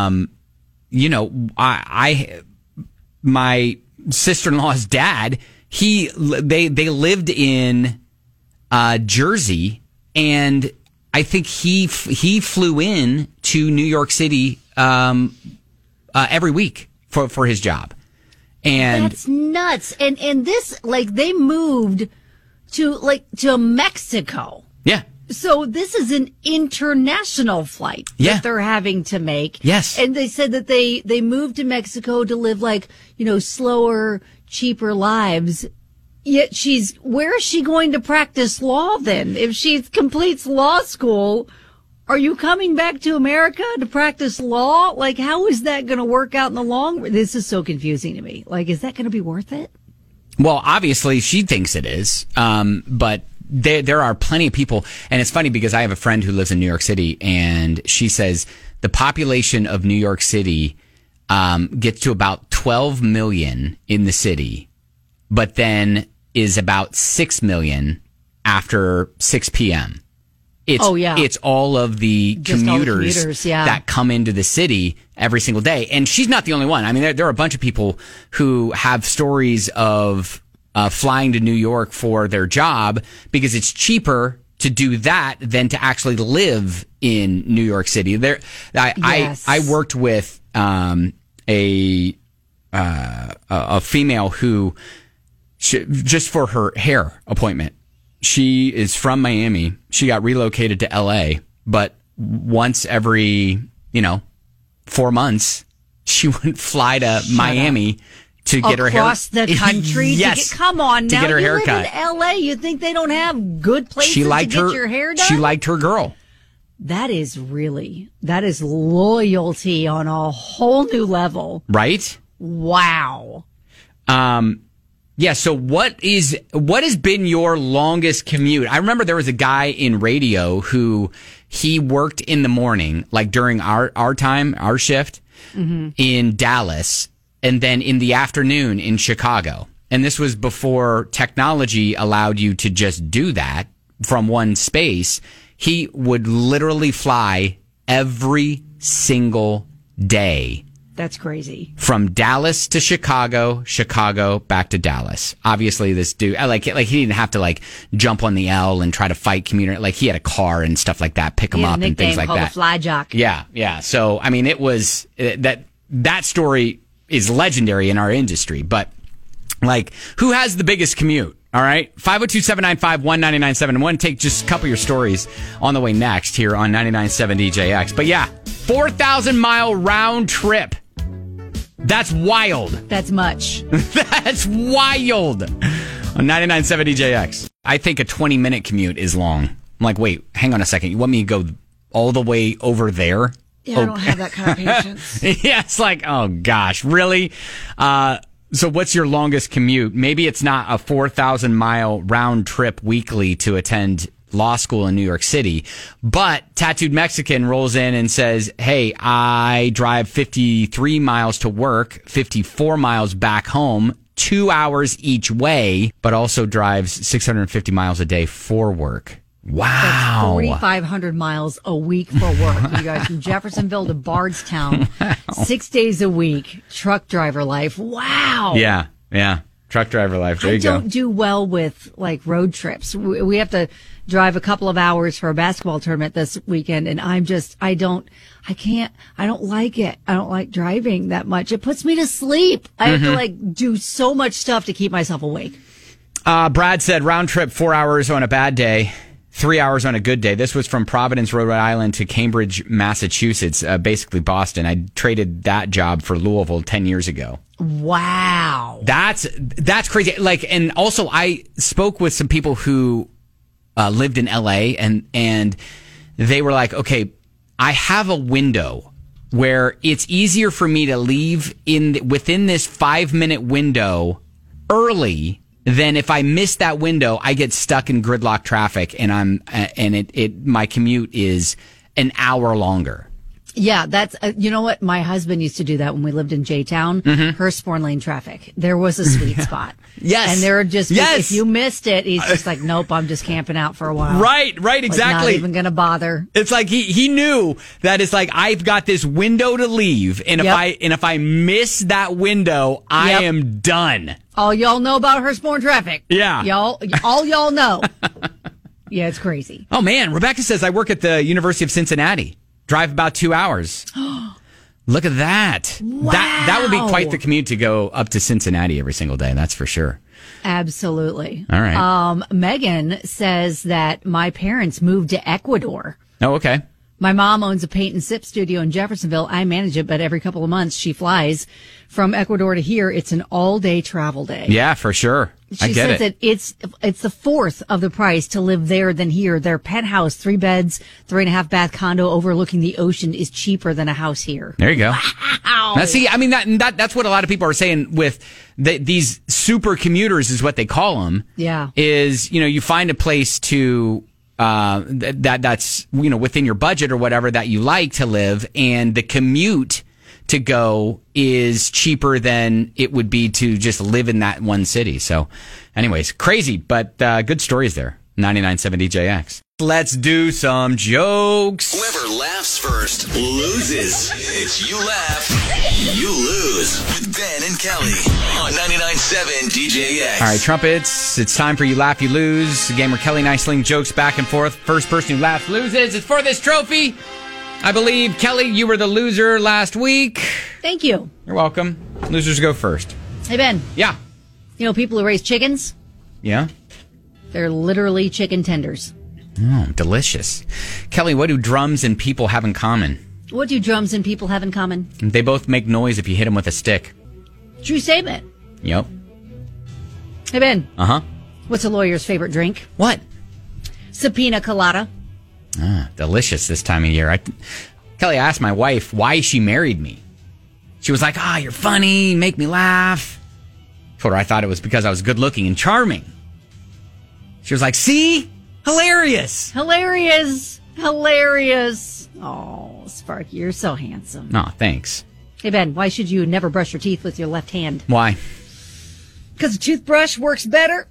my sister-in-law's dad, they lived in Jersey, and I think he flew in to New York City every week for his job. And that's nuts. And this, they moved to Mexico. Yeah. So this is an international flight that they're having to make. Yes. And they said that they moved to Mexico to live slower, cheaper lives. Yet where is she going to practice law then? If she completes law school, Are you coming back to America to practice law? Like, how is that going to work out in the long run? This is so confusing to me. Like, is that going to be worth it? Well, obviously she thinks it is. But there are plenty of people. And it's funny because I have a friend who lives in New York City, and she says the population of New York City gets to about 12 million in the city, but then is about 6 million after 6 p.m. It's all of the commuters that come into the city every single day. And she's not the only one. I mean, there are a bunch of people who have stories of flying to New York for their job because it's cheaper to do that than to actually live in New York City. I worked with a female who, just for her hair appointment, she is from Miami. She got relocated to LA, but once every, 4 months, she would fly to Miami to get her hair across the country. Yes, come on, to now get her you hair live cut. in LA. You think they don't have good places to get your hair done? She liked her girl. That is loyalty on a whole new level, right? Wow. Yeah, so what has been your longest commute? I remember there was a guy in radio who he worked in the morning, like during our shift in Dallas, and then in the afternoon in Chicago. And this was before technology allowed you to just do that from one space. He would literally fly every single day. That's crazy. From Dallas to Chicago back to Dallas. Obviously, this dude, like he didn't have to jump on the L and try to fight commuter. Like he had a car and stuff like that, pick him up and things like that. A fly jock. Yeah. So I mean, it was that story is legendary in our industry. But who has the biggest commute? All right, 502-795-1997. Take just a couple of your stories on the way next here on 99.7 DJX. But yeah, 4,000-mile round trip. That's wild. That's much. That's wild. On 99.7 DJX. I think a 20-minute commute is long. I'm like, wait, hang on a second. You want me to go all the way over there? Yeah, I don't have that kind of patience. Yeah, it's like, oh gosh, really? So what's your longest commute? Maybe it's not a 4,000-mile round trip weekly to attend law school in New York City, but Tattooed Mexican rolls in and says, hey, I drive 53 miles to work, 54 miles back home, 2 hours each way, but also drives 650 miles a day for work. Wow. That's 4,500 miles a week for work. You guys, from Jeffersonville to Bardstown, 6 days a week, truck driver life. Wow. Yeah. Truck driver life. There you go. I don't do well with road trips. We have to drive a couple of hours for a basketball tournament this weekend, and I don't like it. I don't like driving that much. It puts me to sleep. I have to do so much stuff to keep myself awake. Brad said round trip 4 hours on a bad day. 3 hours on a good day. This was from Providence, Rhode Island to Cambridge, Massachusetts, basically Boston. I traded that job for Louisville 10 years ago. Wow. That's crazy. And also I spoke with some people who lived in LA and they were like, okay, I have a window where it's easier for me to leave within this 5-minute window early. Then if I miss that window, I get stuck in gridlock traffic and my commute is an hour longer. Yeah, that's, you know what? My husband used to do that when we lived in J-Town. Hurst-Bourne Lane traffic. There was a sweet spot. Yes. And there are just, if you missed it, he's just like, nope, I'm just camping out for a while. Right, exactly. Not even going to bother. It's like he knew that it's like, I've got this window to leave. And if I miss that window, I am done. All y'all know about Hurst-Bourne traffic. Yeah. All y'all know. Yeah, it's crazy. Oh man, Rebecca says I work at the University of Cincinnati. Drive about 2 hours. Look at that. Wow. That would be quite the commute to go up to Cincinnati every single day. That's for sure. Absolutely. All right. Megan says that my parents moved to Ecuador. Oh, okay. My mom owns a paint and sip studio in Jeffersonville. I manage it, but every couple of months she flies from Ecuador to here. It's an all-day travel day. Yeah, for sure. I She get says it. that it's the fourth of the price to live there than here. Their penthouse, 3 beds, 3.5 bath condo overlooking the ocean is cheaper than a house here. There you go. Wow. Now, see, I mean, that's what a lot of people are saying with these super commuters is what they call them. Yeah. Is, you find a place to, that's, within your budget or whatever that you like to live, and the commute to go is cheaper than it would be to just live in that one city. So anyways, crazy, but good stories there. 99.7 DJX. Let's do some jokes. Whoever laughs first loses. It's You Laugh, You Lose with Ben and Kelly on 99.7 DJX. All right, trumpets. It's time for You Laugh, You Lose. The game where Kelly and I sling jokes back and forth. First person who laughs loses. It's for this trophy. I believe, Kelly, you were the loser last week. Thank you. You're welcome. Losers go first. Hey, Ben. Yeah. You know people who raise chickens? Yeah? They're literally chicken tenders. Oh, delicious. Kelly, what do drums and people have in common? What do drums and people have in common? They both make noise if you hit them with a stick. True statement. Yep. Hey, Ben. Uh-huh. What's a lawyer's favorite drink? What? Subpoena colada. Ah, delicious this time of year. Kelly, I asked my wife why she married me. She was like, you're funny, make me laugh. Told her I thought it was because I was good looking and charming. She was like, see? Hilarious. Hilarious. Hilarious. Oh, Sparky, you're so handsome. Oh, thanks. Hey, Ben, why should you never brush your teeth with your left hand? Why? Because a toothbrush works better.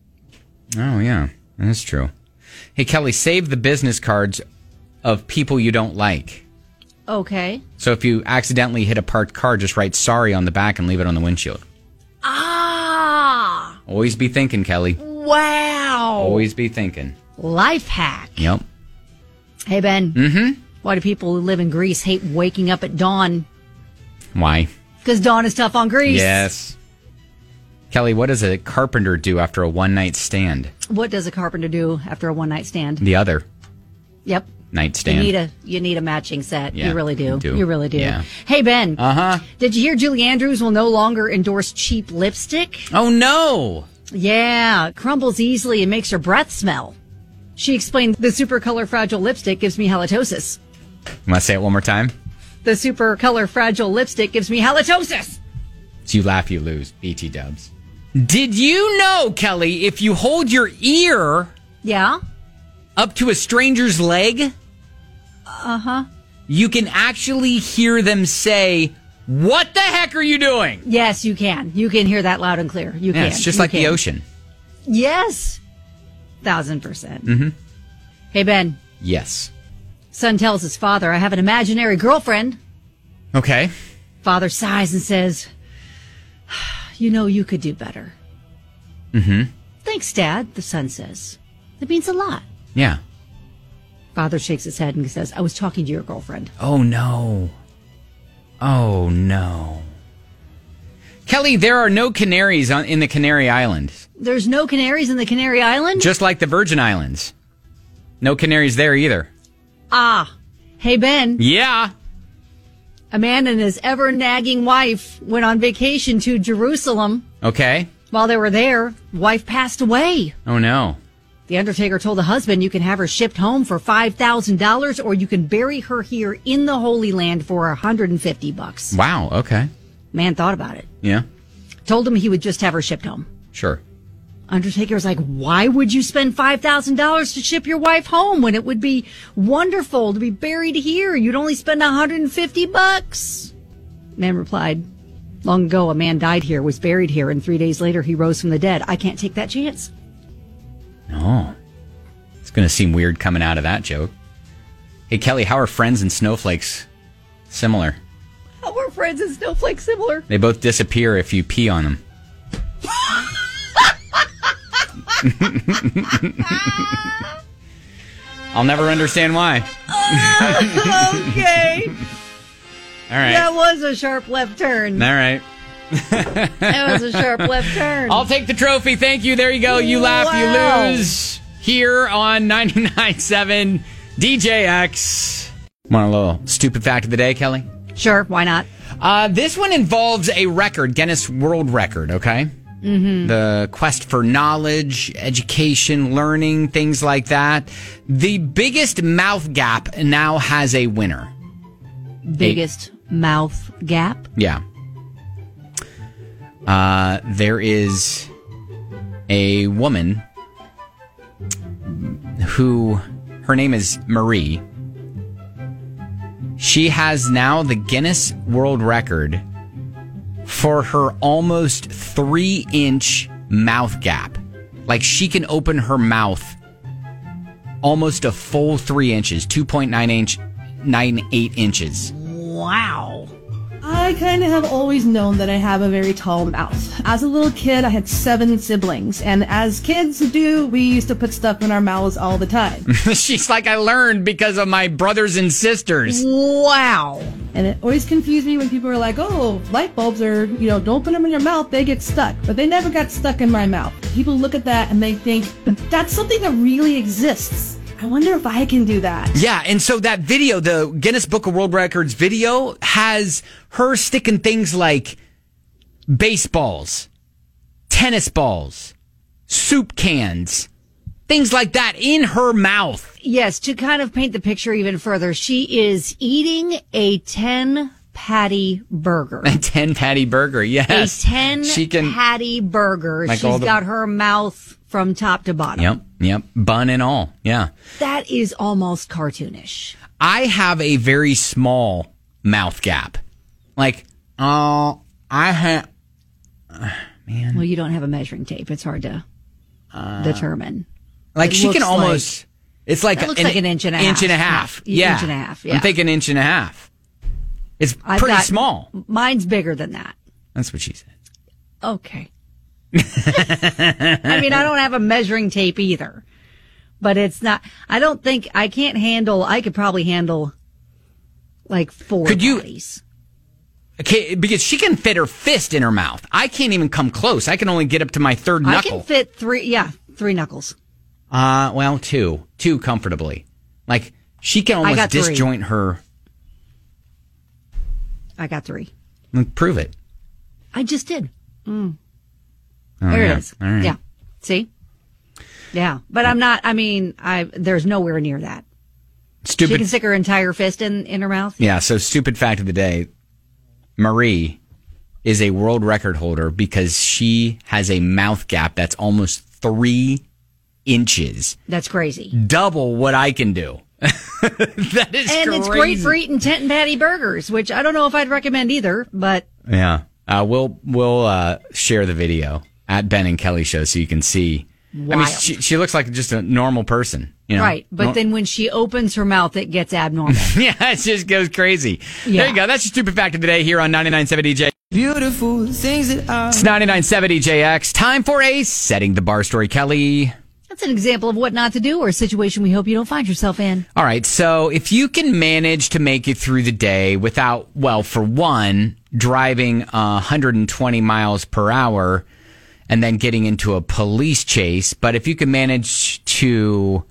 Oh, yeah, that's true. Hey, Kelly, save the business cards of people you don't like. Okay. So if you accidentally hit a parked car, just write sorry on the back and leave it on the windshield. Ah. Always be thinking, Kelly. Wow. Always be thinking. Life hack. Yep. Hey, Ben. Mm-hmm. Why do people who live in Greece hate waking up at dawn? Why? Because dawn is tough on Greece. Yes. Kelly, what does a carpenter do after a one-night stand? What does a carpenter do after a one-night stand? The other Yep. night stand. You need a matching set. Yeah, you really do. you do. You really do. Yeah. Hey, Ben. Uh-huh. Did you hear Julie Andrews will no longer endorse cheap lipstick? Oh, no. Yeah, it crumbles easily and makes her breath smell. She explained, the Super Color Fragile lipstick gives me halitosis. You want to say it one more time? The Super Color Fragile lipstick gives me halitosis. So you laugh, you lose. BT dubs. Did you know, Kelly, if you hold your ear Yeah? up to a stranger's leg, Uh-huh. you can actually hear them say, "What the heck are you doing?" Yes, you can. You can hear that loud and clear. You can. Yeah, it's just You like the can. ocean. Yes. 1,000%. Mm-hmm. Hey, Ben. Yes. Son tells his father, I have an imaginary girlfriend. Okay. Father sighs and says, you know, you could do better. Mm-hmm. Thanks, Dad, the son says. It means a lot. Yeah. Father shakes his head and says, I was talking to your girlfriend. Oh, no. Oh, no. Kelly, there are no canaries in the Canary Islands. There's no canaries in the Canary Islands? Just like the Virgin Islands. No canaries there either. Ah. Hey, Ben. Yeah. A man and his ever-nagging wife went on vacation to Jerusalem. Okay. While they were there, wife passed away. Oh, no. The undertaker told the husband you can have her shipped home for $5,000 or you can bury her here in the Holy Land for $150. Wow, okay. Man thought about it. Yeah, Told him he would just have her shipped home. sure. Undertaker was like, why would you spend $5,000 to ship your wife home when it would be wonderful to be buried here? You'd only spend $150. Man replied, long ago a man died here, was buried here, and 3 days later he rose from the dead. I can't take that chance. Oh. It's going to seem weird coming out of that joke. Hey, Kelly, how are Friends and Snowflakes similar? How are Friends and Snowflakes similar? They both disappear if you pee on them. I'll never understand why. Okay. All right. That was a sharp left turn. All right. That was a sharp left turn. I'll take the trophy. Thank you. There you go. You laugh, Wow. you lose. Here on 99.7 DJX. Want a little stupid fact of the day, Kelly? Sure, why not? This one involves a record, Guinness World Record, okay? Mm-hmm. The quest for knowledge, education, learning, things like that. The biggest mouth gap now has a winner. Biggest mouth gap? Yeah. There is a woman who, her name is Marie. She has now the Guinness World Record for her almost 3-inch mouth gap. Like, she can open her mouth almost a full 3 inches, 2.98 inches. Wow. I kind of have always known that I have a very tall mouth. As a little kid, I had 7 siblings, and as kids do, we used to put stuff in our mouths all the time. She's like, I learned because of my brothers and sisters. Wow. And it always confused me when people were like, oh, light bulbs are, don't put them in your mouth, they get stuck. But they never got stuck in my mouth. People look at that and they think, that's something that really exists. I wonder if I can do that. Yeah, and so that video, the Guinness Book of World Records video, has her sticking things like baseballs, tennis balls, soup cans, things like that in her mouth. Yes, to kind of paint the picture even further, she is eating a 10-patty burger. A 10-patty burger, yes. A 10-patty burger. Like She's got her mouth from top to bottom. Yep. Bun and all. Yeah. That is almost cartoonish. I have a very small mouth gap. Like, man. Well, you don't have a measuring tape. It's hard to determine. Like, she can almost, it's like, looks like an inch and a half. Inch and a half. Yeah. Inch and a half. Yeah. I'm thinking inch and a half. It's pretty small. Mine's bigger than that. That's what she said. Okay. I mean, I don't have a measuring tape either, but it's not, I could probably handle like 4 patties. Okay, because she can fit her fist in her mouth. I can't even come close. I can only get up to my third knuckle. I can fit 3 knuckles. Well, two comfortably. Like, she can almost disjoint her. I got 3. Prove it. I just did. There it is. All right. Yeah. See? Yeah. But I'm not, there's nowhere near that. Stupid. She can stick her entire fist in her mouth. Yeah. So, stupid fact of the day. Marie is a world record holder because she has a mouth gap that's almost 3 inches. That's crazy. Double what I can do. That is crazy. And it's great for eating 10-patty burgers, which I don't know if I'd recommend either, but. Yeah. We'll share the video at Ben and Kelly Show so you can see. Wild. I mean, she looks like just a normal person, Right, but then when she opens her mouth, it gets abnormal. Yeah, it just goes crazy. Yeah. There you go. That's your stupid fact of the day here on 99.7 DJ. Beautiful things that are. It's 99.7 DJX. Time for a Setting the Bar story, Kelly. That's an example of what not to do or a situation we hope you don't find yourself in. All right, so if you can manage to make it through the day without, well, for one, driving 120 miles per hour and then getting into a police chase, but if you can manage to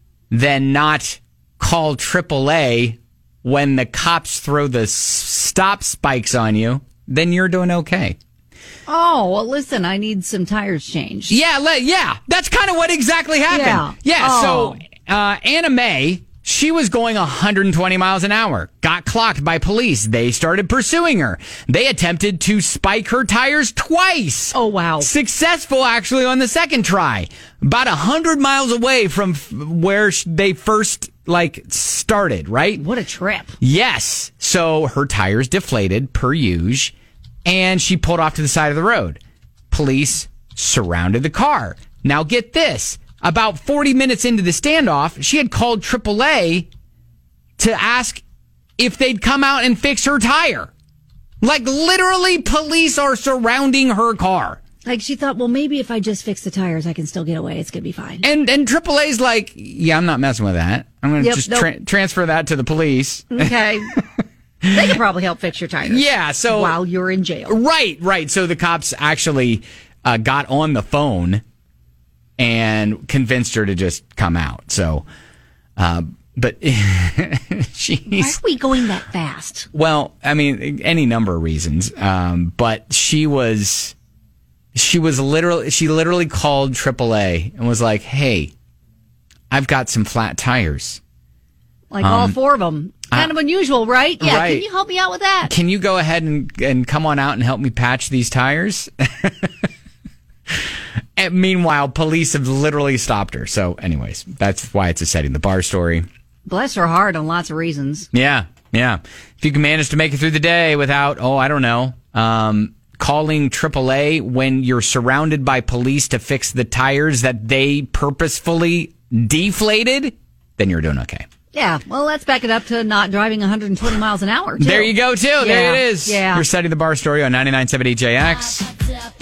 then not call AAA when the cops throw the stop spikes on you, then you're doing okay. Oh, well, listen, I need some tires changed. Yeah, that's kind of what exactly happened. Yeah. So Anna Mae, she was going 120 miles an hour, got clocked by police. They started pursuing her. They attempted to spike her tires twice. Oh, wow. Successful, actually, on the second try. About 100 miles away from where they first, started, right? What a trip. Yes. So her tires deflated, per usual. And she pulled off to the side of the road. Police surrounded the car. Now get this. About 40 minutes into the standoff, she had called AAA to ask if they'd come out and fix her tire. Like, literally, police are surrounding her car. Like, she thought, well, maybe if I just fix the tires, I can still get away. It's going to be fine. And AAA's like, yeah, I'm not messing with that. I'm going to transfer that to the police. Okay. They could probably help fix your tires. Yeah, so while you're in jail. Right. So the cops actually got on the phone and convinced her to just come out. So But Why she's are we going that fast? well, I mean, any number of reasons. But she literally called AAA and was like, "Hey, I've got some flat tires. Like all four of them. Kind of unusual, right? Yeah. right. Can you help me out with that? Can you go ahead and come on out and help me patch these tires?" And meanwhile, police have literally stopped her. So, anyways, that's why it's a Setting the Bar story. Bless her heart on lots of reasons. Yeah. If you can manage to make it through the day without, calling AAA when you're surrounded by police to fix the tires that they purposefully deflated, then you're doing okay. Yeah, well, let's back it up to not driving 120 miles an hour, too. There you go, too. Yeah. There it is. Yeah. You're Setting the Bar story on 99.7 DJX.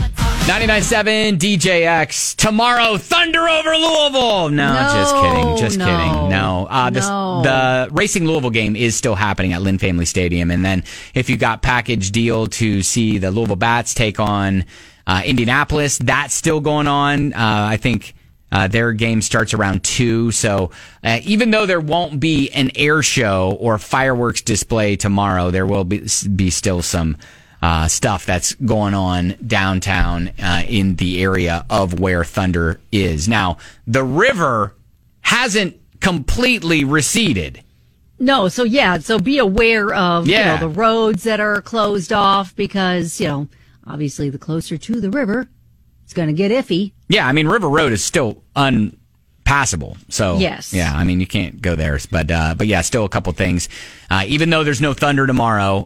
99.7 DJX. Tomorrow, Thunder over Louisville. No, just kidding. No. The Racing Louisville game is still happening at Lynn Family Stadium. And then if you got package deal to see the Louisville Bats take on Indianapolis, that's still going on. I think their game starts around 2. So even though there won't be an air show or fireworks display tomorrow, there will be still some stuff that's going on downtown in the area of where Thunder is. Now, the river hasn't completely receded. No, so be aware of the roads that are closed off because, obviously the closer to the river, it's going to get iffy. Yeah, I mean, River Road is still unpassable. So, yes. Yeah, I mean, you can't go there. But yeah, still a couple things. Even though there's no Thunder tomorrow,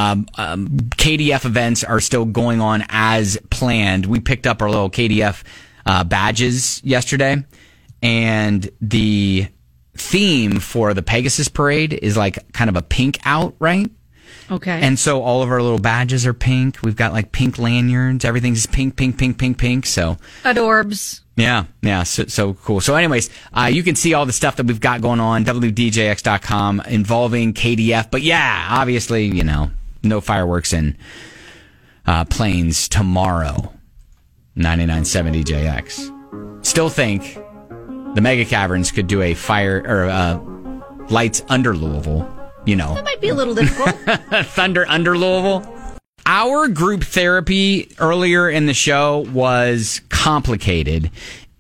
KDF events are still going on as planned. We picked up our little KDF badges yesterday, and the theme for the Pegasus Parade is like kind of a pink out, right? Okay. And so all of our little badges are pink. We've got like pink lanyards. Everything's pink. So adorbs. Yeah. So cool. So anyways, you can see all the stuff that we've got going on, WDJX.com, involving KDF. But yeah, obviously, no fireworks and planes tomorrow. 99.7 DJX. Still think the Mega Caverns could do a fire or lights under Louisville. That might be a little difficult. Thunder under Louisville. Our group therapy earlier in the show was complicated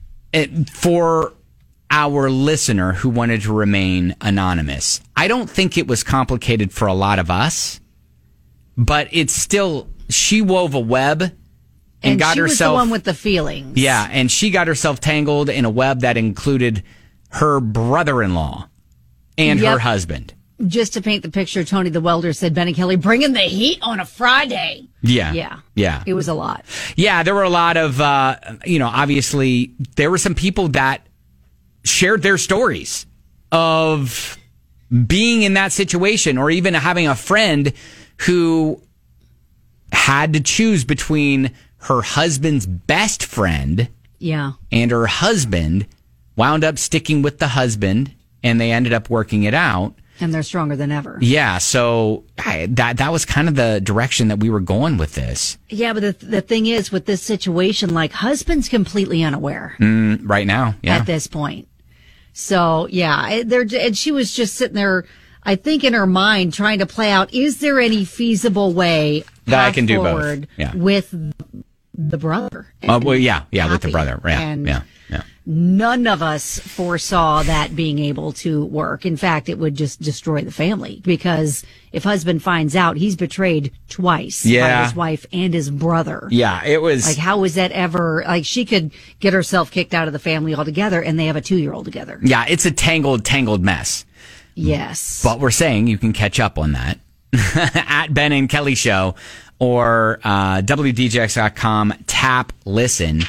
for our listener who wanted to remain anonymous. I don't think it was complicated for a lot of us, but it's still, she wove a web and got she herself. Was the one with the feelings. Yeah, and she got herself tangled in a web that included her brother-in-law and her husband. Just to paint the picture, Tony the Welder said, Ben and Kelly, bringing the heat on a Friday. Yeah. It was a lot. Yeah, there were a lot of, obviously, there were some people that shared their stories of being in that situation, or even having a friend who had to choose between her husband's best friend and her husband, wound up sticking with the husband, and they ended up working it out. And they're stronger than ever. Yeah, so that was kind of the direction that we were going with this. Yeah, but the thing is, with this situation, like, husband's completely unaware. Right now, yeah. At this point. So, yeah, and she was just sitting there, I think in her mind, trying to play out, is there any feasible way that I can do both with the brother? With the brother. Yeah. None of us foresaw that being able to work. In fact, it would just destroy the family, because if husband finds out, he's betrayed twice by his wife and his brother. Yeah, it was. Like, how was that ever? Like, she could get herself kicked out of the family altogether, and they have a 2-year-old together. Yeah, it's a tangled mess. Yes. But we're saying you can catch up on that at Ben and Kelly Show or WDJX.com, tap listen.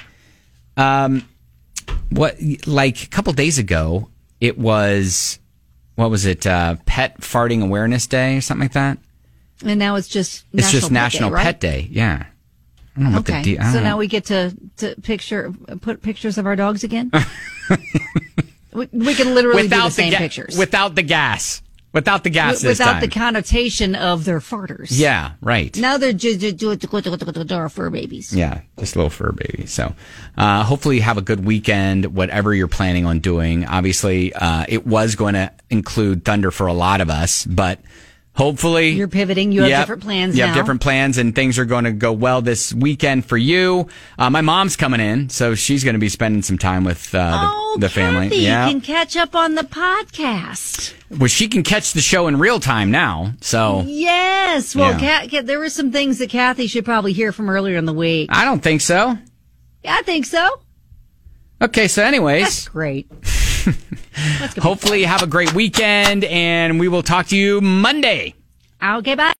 A couple days ago, it was, Pet Farting Awareness Day or something like that? And now it's just National Pet Day, yeah. I don't know what the deal. So now we get to put pictures of our dogs again? we can literally do the same pictures. Without the gas. Without the gas this without time. the connotation of their farters. Yeah, right. Now they're just fur babies. Yeah, just little fur babies. So hopefully you have a good weekend, whatever you're planning on doing. Obviously, it was going to include thunder for a lot of us, but hopefully you're pivoting. You have different plans now. You have different plans, and things are going to go well this weekend for you. My mom's coming in, so she's going to be spending some time with the family. Kathy, Yeah, you can catch up on the podcast. well, she can catch the show in real time now. So Yes. Well, there were some things that Kathy should probably hear from earlier in the week. I don't think so. Yeah, I think so. Okay, so anyways. That's great. Hopefully you have a great weekend, and we will talk to you Monday. Okay, bye.